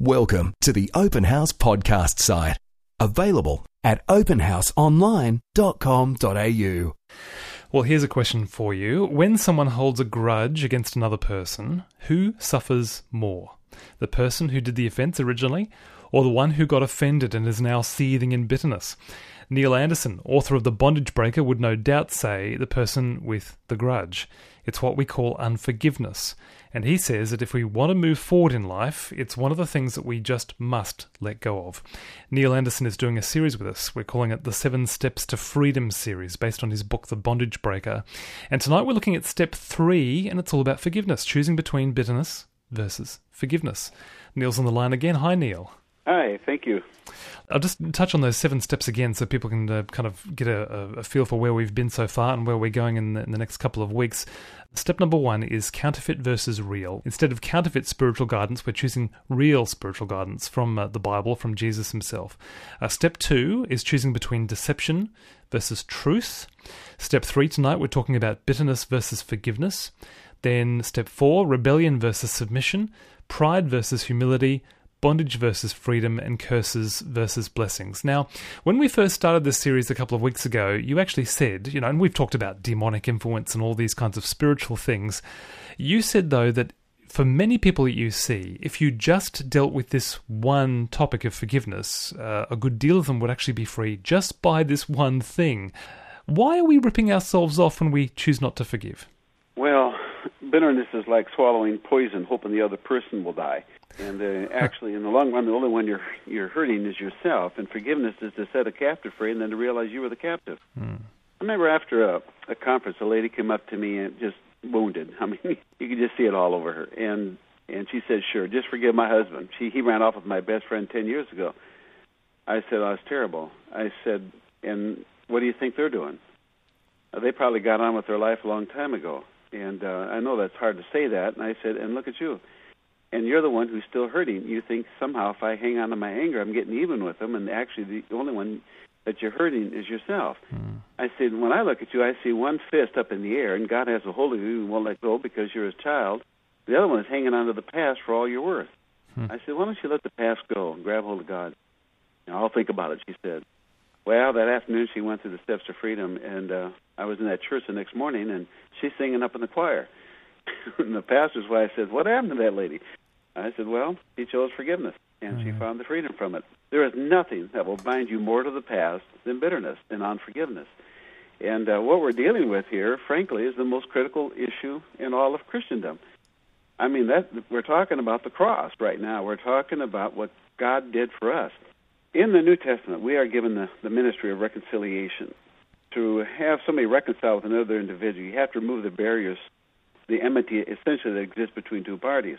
Welcome to the Open House podcast site. Available at openhouseonline.com.au. Well, here's a question for you. When someone holds a grudge against another person, who suffers more? The person who did the offence originally, or the one who got offended and is now seething in bitterness? Neil Anderson, author of The Bondage Breaker, would no doubt say the person with the grudge. It's what we call unforgiveness. And he says that if we want to move forward in life, it's one of the things that we just must let go of. Neil Anderson is doing a series with us. We're calling it the 7 Steps to Freedom series, based on his book, The Bondage Breaker. And tonight we're looking at step 3, and it's all about forgiveness, choosing between bitterness versus forgiveness. Neil's on the line again. Hi, Neil. Hi, thank you. I'll just touch on those 7 steps again so people can kind of get a feel for where we've been so far and where we're going in the next couple of weeks. Step number 1 is counterfeit versus real. Instead of counterfeit spiritual guidance, we're choosing real spiritual guidance from the Bible, from Jesus himself. Step 2 is choosing between deception versus truth. Step 3 tonight, we're talking about bitterness versus forgiveness. Then step 4, rebellion versus submission, pride versus humility, bondage versus freedom, and curses versus blessings. Now, when we first started this series a couple of weeks ago, you actually said, and we've talked about demonic influence and all these kinds of spiritual things. You said, though, that for many people that you see, if you just dealt with this one topic of forgiveness, a good deal of them would actually be free just by this one thing. Why are we ripping ourselves off when we choose not to forgive? Well, bitterness is like swallowing poison, hoping the other person will die. And actually, in the long run, the only one you're hurting is yourself. And forgiveness is to set a captive free and then to realize you were the captive. I remember after a conference, a lady came up to me and just wounded. I mean, you could just see it all over her. And she said, "Sure, just forgive my husband. He ran off with my best friend 10 years ago." I said, "Oh, it's terrible." I said, "And what do you think they're doing?" They probably got on with their life a long time ago. And I know that's hard to say that. And I said, "And look at you. And you're the one who's still hurting. You think somehow if I hang on to my anger, I'm getting even with them, and actually the only one that you're hurting is yourself." I said, "When I look at you, I see one fist up in the air, and God has a hold of you and won't let go because you're his child. The other one is hanging on to the past for all you're worth." I said, "Why don't you let the past go and grab hold of God?" "I'll think about it," she said. Well, that afternoon she went through the steps to freedom, and I was in that church the next morning, and she's singing up in the choir. And the pastor's wife said, "What happened to that lady?" I said, "Well, she chose forgiveness, and she found the freedom from it." There is nothing that will bind you more to the past than bitterness and unforgiveness. And what we're dealing with here, frankly, is the most critical issue in all of Christendom. I mean, we're talking about the cross right now. We're talking about what God did for us. In the New Testament, we are given the ministry of reconciliation. To have somebody reconcile with another individual, you have to remove the barriers, the enmity essentially that exists between two parties.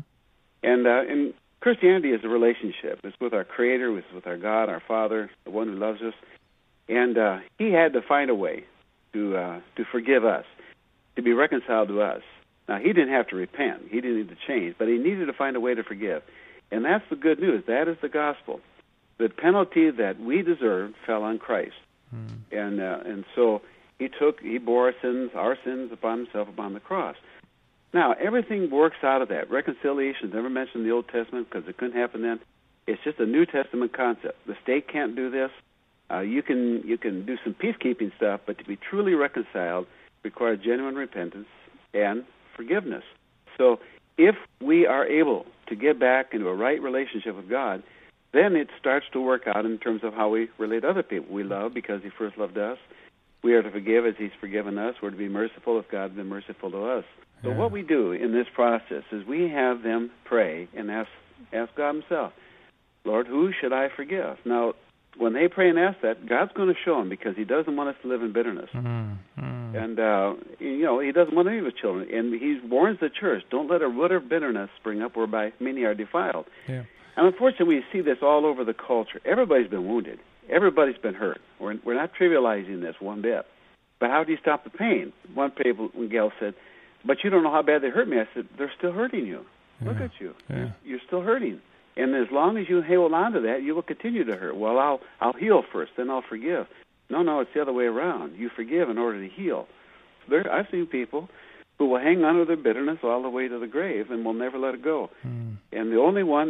And Christianity is a relationship. It's with our Creator, it's with our God, our Father, the one who loves us. And He had to find a way to forgive us, to be reconciled to us. Now, He didn't have to repent. He didn't need to change, but He needed to find a way to forgive. And that's the good news. That is the gospel. The penalty that we deserved fell on Christ. And so He bore our sins upon Himself upon the cross. Now, everything works out of that. Reconciliation is never mentioned in the Old Testament because it couldn't happen then. It's just a New Testament concept. The state can't do this. You can do some peacekeeping stuff, but to be truly reconciled requires genuine repentance and forgiveness. So if we are able to get back into a right relationship with God, then it starts to work out in terms of how we relate to other people. We love because He first loved us. We are to forgive as He's forgiven us. We're to be merciful as God has been merciful to us. So what we do in this process is we have them pray and ask God Himself, "Lord, who should I forgive?" Now, when they pray and ask that, God's going to show them because He doesn't want us to live in bitterness. And, He doesn't want any of His children. And He warns the church, don't let a root of bitterness spring up whereby many are defiled. And unfortunately, we see this all over the culture. Everybody's been wounded. Everybody's been hurt. We're not trivializing this one bit. But how do you stop the pain? One gal said, "But you don't know how bad they hurt me." I said, "They're still hurting you. Look at you. You're still hurting. And as long as you hold on to that, you will continue to hurt. Well, I'll heal first, then I'll forgive." No, it's the other way around. You forgive in order to heal. I've seen people who will hang on to their bitterness all the way to the grave and will never let it go. And the only one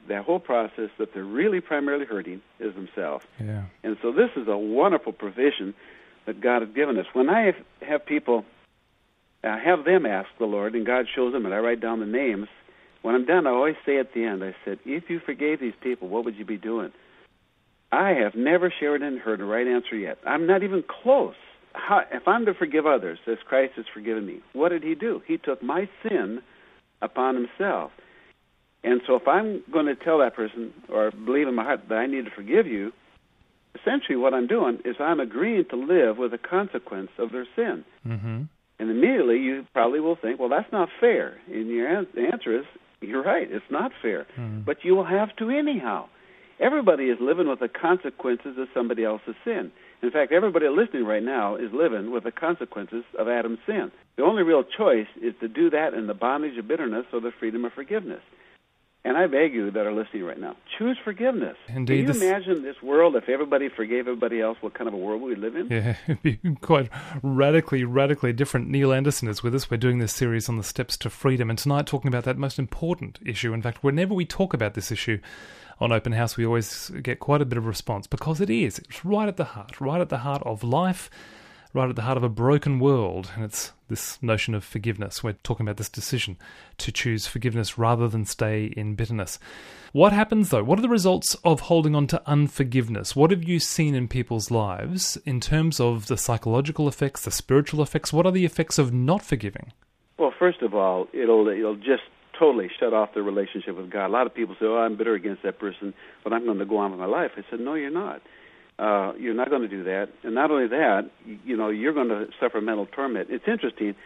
that whole process, that they're really primarily hurting is themselves. Yeah. And so this is a wonderful provision that God has given us. When I have people, have them ask the Lord, and God shows them, and I write down the names, when I'm done, I always say at the end, I said, if you forgave these people, what would you be doing? I have never shared and heard a right answer yet. I'm not even close. If I'm to forgive others as Christ has forgiven me, what did he do? He took my sin upon himself. And so if I'm going to tell that person or believe in my heart that I need to forgive you, essentially what I'm doing is I'm agreeing to live with the consequence of their sin. Mm-hmm. And immediately you probably will think, well, that's not fair. And the answer is, you're right, it's not fair. Mm-hmm. But you will have to anyhow. Everybody is living with the consequences of somebody else's sin. In fact, everybody listening right now is living with the consequences of Adam's sin. The only real choice is to do that in the bondage of bitterness or the freedom of forgiveness. And I beg you that are listening right now, choose forgiveness. Indeed. Can you imagine this world if everybody forgave everybody else, what kind of a world we live in? Yeah, it'd be quite radically different. Neil Anderson is with us. We're doing this series on the steps to freedom, and tonight talking about that most important issue. In fact, whenever we talk about this issue on Open House, we always get quite a bit of response because it's right at the heart of life, right at the heart of a broken world, and it's this notion of forgiveness. We're talking about this decision to choose forgiveness rather than stay in bitterness. What happens, though? What are the results of holding on to unforgiveness? What have you seen in people's lives in terms of the psychological effects, the spiritual effects? What are the effects of not forgiving? Well, first of all, it'll just totally shut off their relationship with God. A lot of people say, I'm bitter against that person, but I'm going to go on with my life. I said, no, you're not. You're not going to do that. And not only that, you're going to suffer mental torment. It's interesting.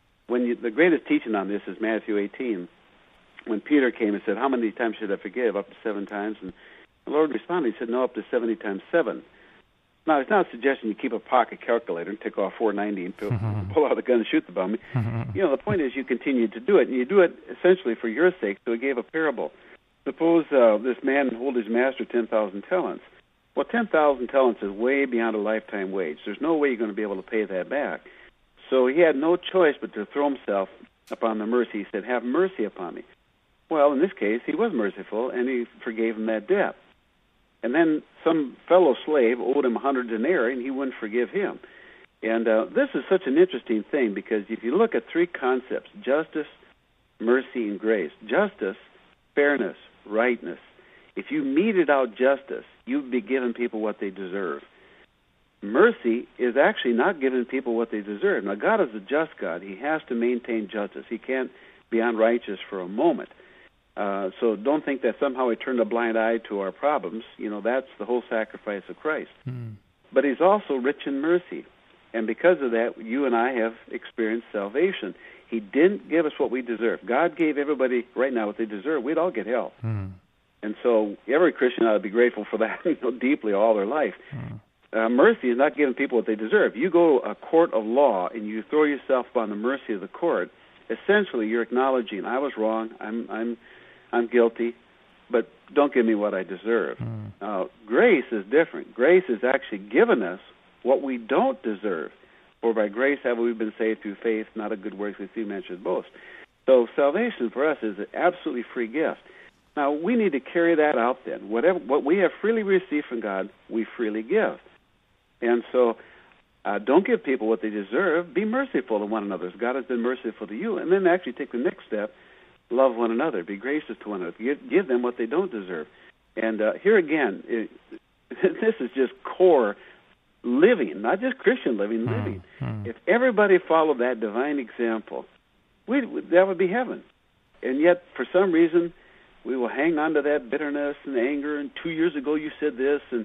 The greatest teaching on this is Matthew 18. When Peter came and said, how many times should I forgive? Up to 7 times. And the Lord responded, he said, no, up to 70 times 7. Now, it's not suggesting you keep a pocket calculator and take off 490 and pull out a gun and shoot the bum. The point is you continue to do it, and you do it essentially for your sake. So he gave a parable. Suppose this man owed his master 10,000 talents. Well, 10,000 talents is way beyond a lifetime wage. There's no way you're going to be able to pay that back. So he had no choice but to throw himself upon the mercy. He said, have mercy upon me. Well, in this case, he was merciful, and he forgave him that debt. And then some fellow slave owed him 100 denarii, and he wouldn't forgive him. And this is such an interesting thing because if you look at 3 concepts, justice, mercy, and grace. Justice, fairness, rightness. If you meted out justice, you'd be giving people what they deserve. Mercy is actually not giving people what they deserve. Now, God is a just God. He has to maintain justice. He can't be unrighteous for a moment. So don't think that somehow he turned a blind eye to our problems. That's the whole sacrifice of Christ. But he's also rich in mercy. And because of that, you and I have experienced salvation. He didn't give us what we deserve. God gave everybody right now what they deserve. We'd all get hell. And so every Christian ought to be grateful for that deeply all their life. Mercy is not giving people what they deserve. You go to a court of law and you throw yourself upon the mercy of the court, essentially you're acknowledging, I was wrong, I'm guilty, but don't give me what I deserve. Grace is different. Grace is actually given us what we don't deserve. For by grace have we been saved through faith, not of good works which we men should boast. So salvation for us is an absolutely free gift. Now, we need to carry that out then. What we have freely received from God, we freely give. And so don't give people what they deserve. Be merciful to one another as God has been merciful to you. And then actually take the next step, love one another, be gracious to one another, give them what they don't deserve. And here again, this is just core living, not just Christian living. If everybody followed that divine example, that would be heaven. And yet, for some reason, we will hang on to that bitterness and anger, and 2 years ago you said this, and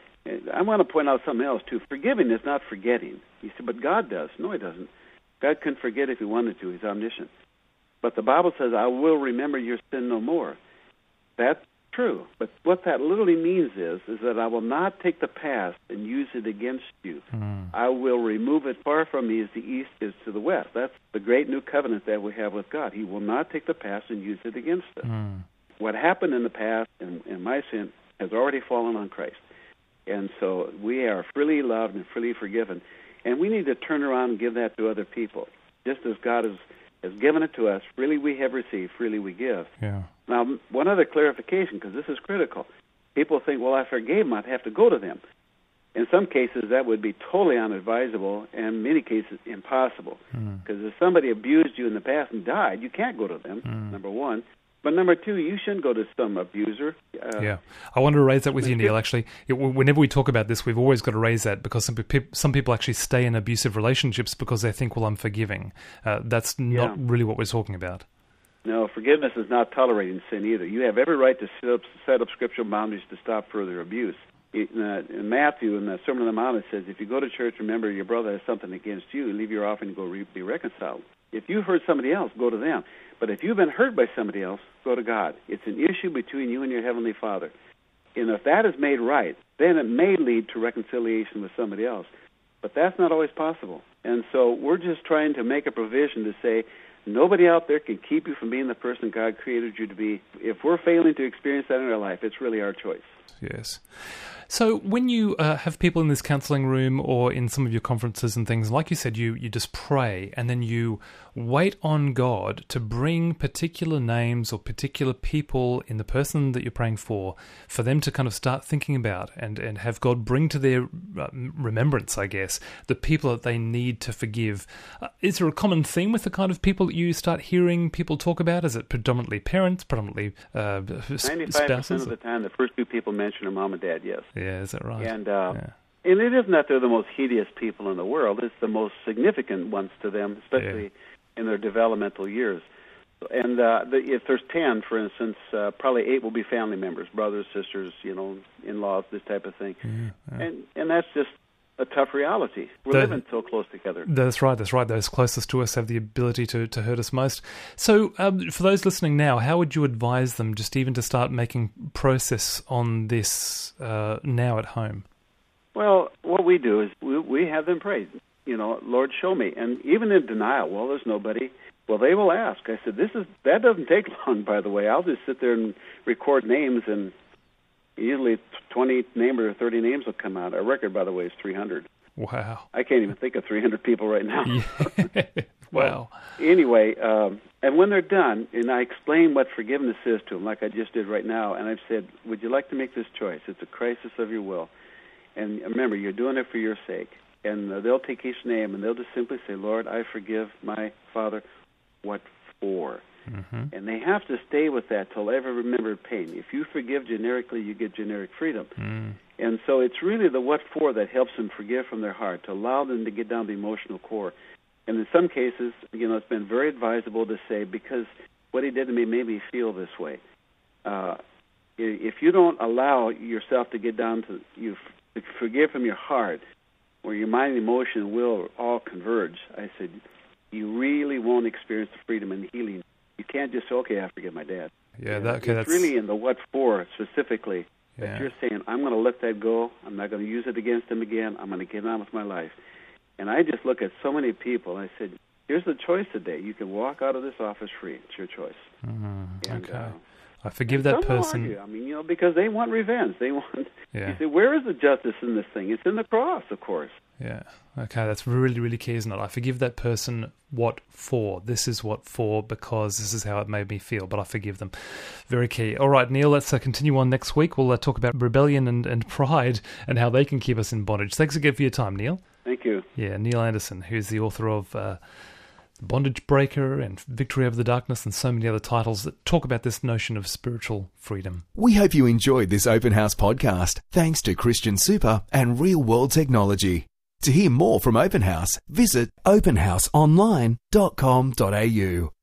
I want to point out something else, too. Forgiving is not forgetting. You say, but God does. No, he doesn't. God can forget if he wanted to. He's omniscient. But the Bible says, I will remember your sin no more. That's true. But what that literally means is that I will not take the past and use it against you. I will remove it far from me as the east is to the west. That's the great new covenant that we have with God. He will not take the past and use it against us. What happened in the past and my sin has already fallen on Christ. And so we are freely loved and freely forgiven. And we need to turn around and give that to other people. Just as God has has given it to us. Freely we have received, freely we give. Yeah. Now, one other clarification, because this is critical. People think, well, I forgave them, I'd have to go to them. In some cases, that would be totally unadvisable, and in many cases, impossible. Because if somebody abused you in the past and died, you can't go to them, number one. But number two, you shouldn't go to some abuser. Yeah. I wanted to raise that with you, Neil, actually. Whenever we talk about this, we've always got to raise that because some people actually stay in abusive relationships because they think, well, I'm forgiving. That's not really what we're talking about. No, forgiveness is not tolerating sin either. You have every right to set up scriptural boundaries to stop further abuse. In Matthew, in the Sermon on the Mount, it says, if you go to church, remember your brother has something against you, leave your offering and go be reconciled. If you hurt somebody else, go to them. But if you've been hurt by somebody else, go to God. It's an issue between you and your Heavenly Father. And if that is made right, then it may lead to reconciliation with somebody else. But that's not always possible. And so we're just trying to make a provision to say, nobody out there can keep you from being the person God created you to be. If we're failing to experience that in our life, it's really our choice. Yes. So when you have people in this counseling room or in some of your conferences and things, like you said, you just pray and then you wait on God to bring particular names or particular people in the person that you're praying for them to kind of start thinking about and have God bring to their remembrance, I guess, the people that they need to forgive. Is there a common theme with the kind of people that you start hearing people talk about? Is it predominantly parents, predominantly spouses? 95% of the time, the first two people mentioned are mom and dad, yes. Yeah, is that right? And it isn't that they're the most hideous people in the world. It's the most significant ones to them, especially in their developmental years. And if there's 10, for instance, probably 8 will be family members, brothers, sisters, in-laws, this type of thing. And that's just a tough reality. We're living so close together. That's right. Those closest to us have the ability to hurt us most. So for those listening now, how would you advise them just even to start making process on this now at home? Well, what we do is we have them pray, Lord, show me. And even in denial, well, there's nobody. Well, they will ask. I said, that doesn't take long, by the way. I'll just sit there and record names, and usually 20 names or 30 names will come out. Our record, by the way, is 300. Wow. I can't even think of 300 people right now. Yeah. Wow. Anyway, and when they're done, and I explain what forgiveness is to them, like I just did right now, and I've said, would you like to make this choice? It's a crisis of your will. And remember, you're doing it for your sake. And they'll take each name, and they'll just simply say, Lord, I forgive my father. What for? Mm-hmm. And they have to stay with that till they ever remember pain. If you forgive generically, you get generic freedom. Mm. And so it's really the what for that helps them forgive from their heart, to allow them to get down to the emotional core. And in some cases, it's been very advisable to say, because what he did to me made me feel this way. If you don't allow yourself to get down to you forgive from your heart, where your mind and emotion and will all converge, I said, you really won't experience the freedom and healing. You can't just say, okay, I forgive my dad. Yeah, it's really in the what for specifically that you're saying, I'm going to let that go. I'm not going to use it against him again. I'm going to get on with my life. And I just look at so many people. I said, here's the choice today. You can walk out of this office free. It's your choice. Okay. I forgive that person. Argue. Because they want revenge. They want. You say, where is the justice in this thing? It's in the cross, of course. Yeah. Okay, that's really, really key, isn't it? I forgive that person. What for? This is what for, because this is how it made me feel, but I forgive them. Very key. All right, Neil, let's continue on next week. We'll talk about rebellion and pride and how they can keep us in bondage. Thanks again for your time, Neil. Thank you. Yeah, Neil Anderson, who's the author of Bondage Breaker and Victory Over the Darkness and so many other titles that talk about this notion of spiritual freedom. We hope you enjoyed this Open House podcast, thanks to Christian Super and Real World Technology. To hear more from Open House, visit openhouseonline.com.au.